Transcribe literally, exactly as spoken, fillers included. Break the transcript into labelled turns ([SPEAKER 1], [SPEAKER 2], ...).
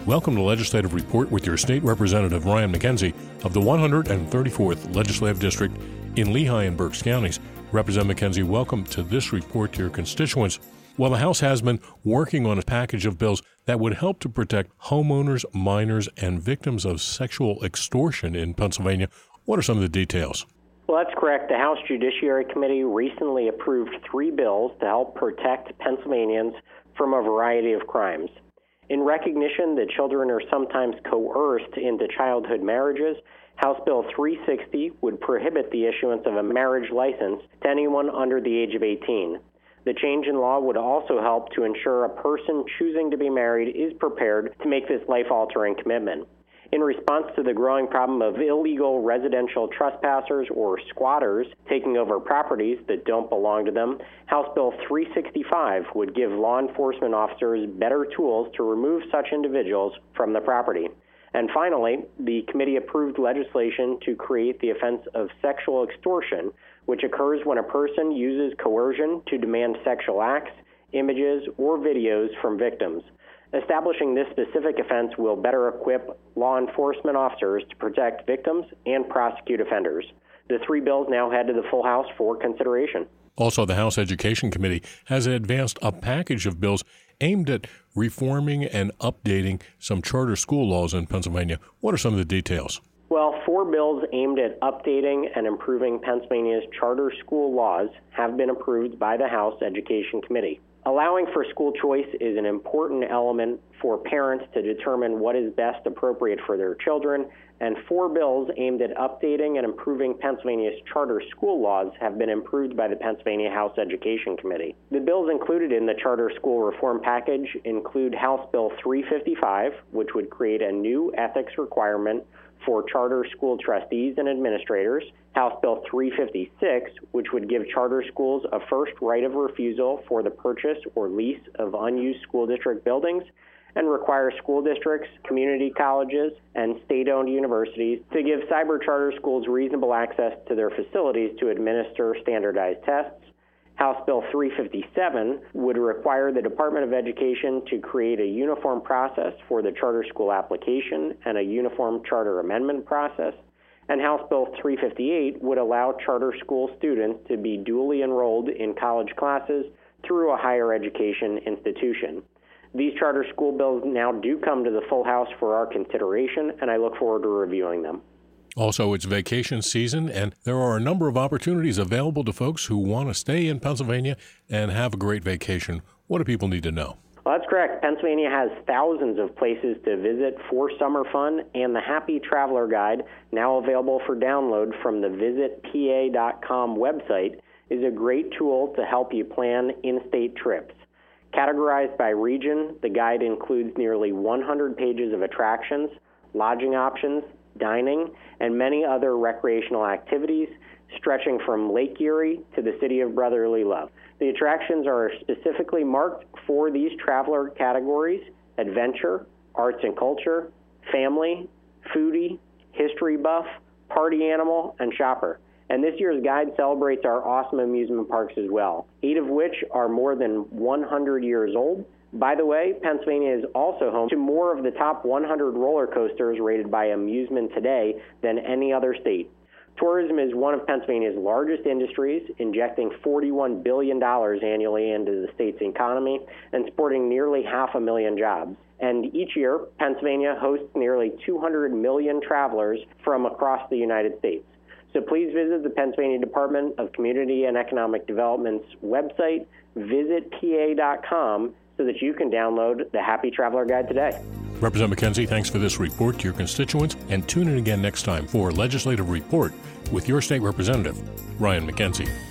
[SPEAKER 1] Welcome to Legislative Report with your State Representative Ryan McKenzie of the one hundred thirty-fourth Legislative District in Lehigh and Berks counties. Representative McKenzie, welcome to this report to your constituents. Well, the House has been working on a package of bills that would help to protect homeowners, minors, and victims of sexual extortion in Pennsylvania. What are some of the details?
[SPEAKER 2] Well, that's correct. The House Judiciary Committee recently approved three bills to help protect Pennsylvanians from a variety of crimes. In recognition that children are sometimes coerced into childhood marriages, House Bill three sixty would prohibit the issuance of a marriage license to anyone under the age of eighteen. The change in law would also help to ensure a person choosing to be married is prepared to make this life-altering commitment. In response to the growing problem of illegal residential trespassers or squatters taking over properties that don't belong to them, House Bill three sixty-five would give law enforcement officers better tools to remove such individuals from the property. And finally, the committee approved legislation to create the offense of sexual extortion, which occurs when a person uses coercion to demand sexual acts, images, or videos from victims. Establishing this specific offense will better equip law enforcement officers to protect victims and prosecute offenders. The three bills now head to the full House for consideration.
[SPEAKER 1] Also, the House Education Committee has advanced a package of bills aimed at reforming and updating some charter school laws in Pennsylvania. What are some of the details?
[SPEAKER 2] Well, four bills aimed at updating and improving Pennsylvania's charter school laws have been approved by the House Education Committee. Allowing for school choice is an important element for parents to determine what is best appropriate for their children, and four bills aimed at updating and improving Pennsylvania's charter school laws have been approved by the Pennsylvania House Education Committee. The bills included in the charter school reform package include House Bill three fifty-five, which would create a new ethics requirement for charter school trustees and administrators, House Bill three fifty-six, which would give charter schools a first right of refusal for the purchase or lease of unused school district buildings, and require school districts, community colleges, and state-owned universities to give cyber charter schools reasonable access to their facilities to administer standardized tests. House Bill three fifty-seven would require the Department of Education to create a uniform process for the charter school application and a uniform charter amendment process. And House Bill three fifty-eight would allow charter school students to be duly enrolled in college classes through a higher education institution. These charter school bills now do come to the full House for our consideration, and I look forward to reviewing them.
[SPEAKER 1] Also, it's vacation season, and there are a number of opportunities available to folks who want to stay in Pennsylvania and have a great vacation. What do people need to know?
[SPEAKER 2] Well, that's correct. Pennsylvania has thousands of places to visit for summer fun, and the Happy Traveler Guide, now available for download from the visit P A dot com website, is a great tool to help you plan in-state trips. Categorized by region, the guide includes nearly one hundred pages of attractions, lodging options, dining, and many other recreational activities, stretching from Lake Erie to the city of brotherly love. The attractions are specifically marked for these traveler categories: adventure, arts and culture, family, foodie, history buff, party animal, and shopper. And this year's guide celebrates our awesome amusement parks as well, eight of which are more than one hundred years old. By the way, Pennsylvania is also home to more of the top one hundred roller coasters rated by Amusement Today than any other state. Tourism is one of Pennsylvania's largest industries, injecting forty-one billion dollars annually into the state's economy and supporting nearly half a million jobs. And each year, Pennsylvania hosts nearly two hundred million travelers from across the United States. So please visit the Pennsylvania Department of Community and Economic Development's website, visit P A dot com, so that you can download the Happy Traveler Guide today.
[SPEAKER 1] Representative McKenzie, thanks for this report to your constituents, and tune in again next time for Legislative Report with your state representative, Ryan McKenzie.